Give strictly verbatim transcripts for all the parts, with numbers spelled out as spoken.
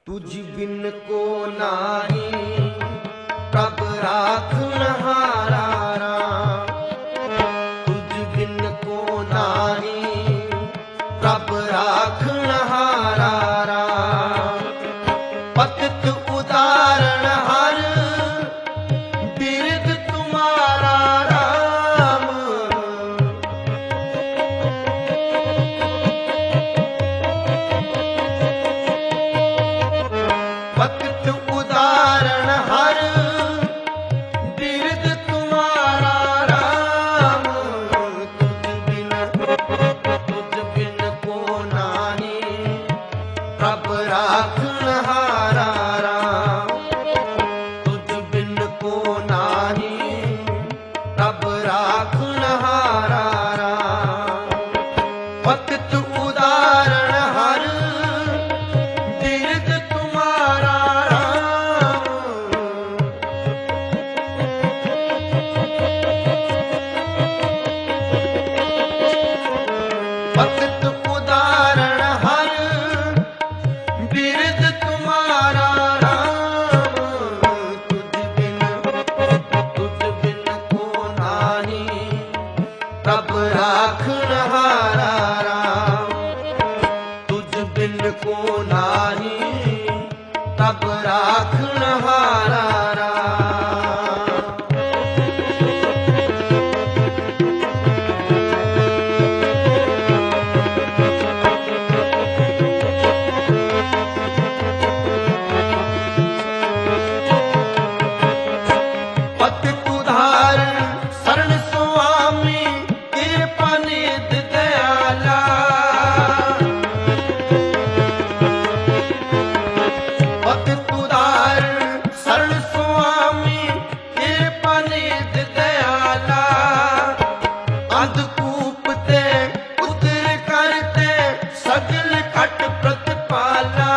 तुझ बिन को नाही प्रभ राखनहारा राम। तुझ बिन को नाही प्रभ राखनहारा राम। पतित उदाहरण हर बिरद तुम्हारा राम। पतित उदाहरण हर बिरद तुम्हारा राम। तुझ बिन तुझ बिन को नाही प्रभ राखनहारा राम। तुझ बिन को नाही प्रभ राखनहारा राम। पतित उदाहरण हर बिरद तुम्हारा राम। पतित उदाहरण हर बिरद तुम्हारा राम। तुझ बिन तुझ बिन को नाही प्रभ राखनहारा राम। तुझ बिन को नाही प्रभ राखनहारा राम। पतित उदाहरण शरण स्वामी कृपा निध दयाला। पतित उदाहरण शरण स्वामी कृपा निध दयाला। अंधकूप ते उतर करते सगल खट प्रतिपाला।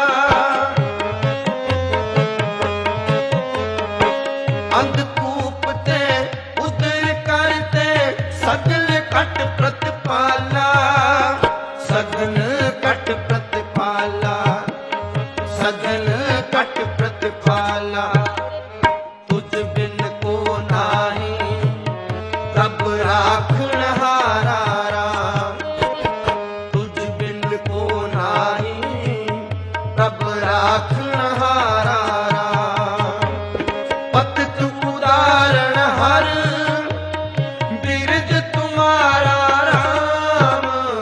अंधकूप ते उतर करते सगल कट प्रतिपाला। सगल कट प्रतिपाला सगल कट प्रतिपाला। तुझ बिन को नाही प्रभ राखनहारा राम। तुझ बिन को नाही प्रभ राखनहारा राम। पतित उदाहरण हर बिरद तुम्हारा राम।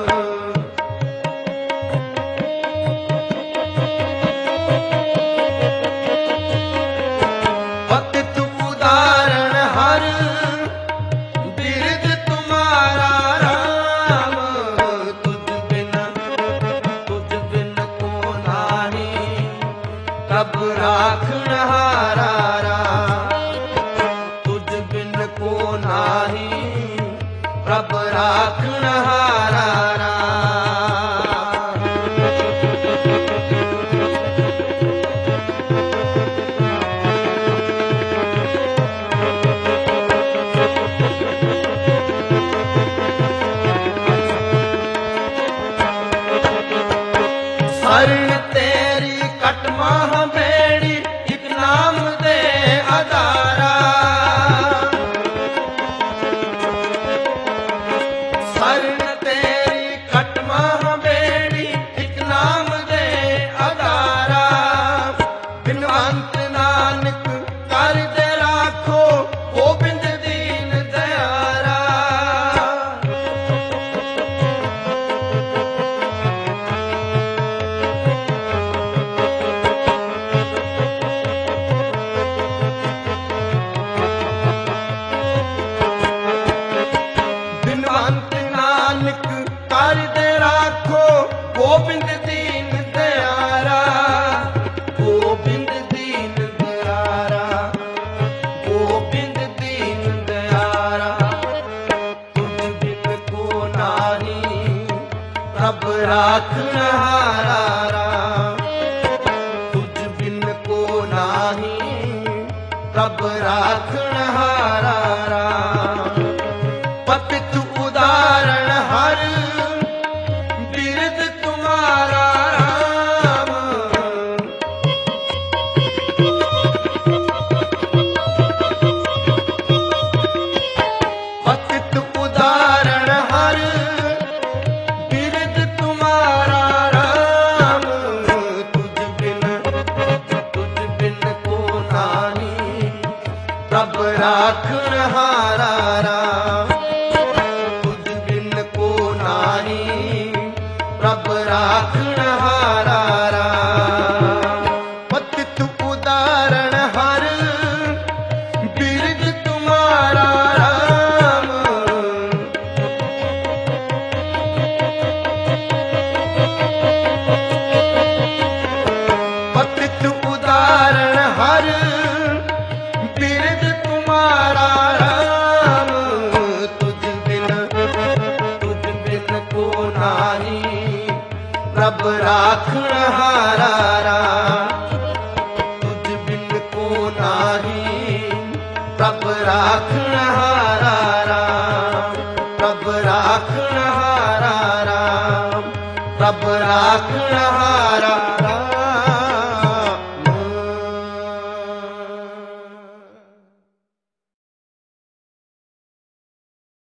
पतित उदाहरण हर बिरद तुम्हारा राम। तुझ बिन तुझ बिन को नाही प्रभ राखनहारा राम। तुझ बिन को नाही प्रभ राखनहारा राम। शरण तेरी कट माह बेड़ी एक नाम दे अदारा। शरण तेरी कट माह बेड़ी एक नाम दे अदारा। बिनवंत नानक कर दे राखो गोबिंद दीन दयारा। बिनवंत नानक कर दे राखो गोबिंद दीन दयारा। गोबिंद दीन दयारा गोबिंद दीन दयारा। तुझ बिन को नाही प्रभ राखनहारा राम। तुझ बिन को नाही प्रभ राखनहारा राम। पतित उदाहरण हर बिरद तुम्हारा राम। प्रभ राखण हारा राम, तुझ बिन को नाही प्रभ राखण हारा राम, प्रभ राखण हारा राम, प्रभ राखण हारा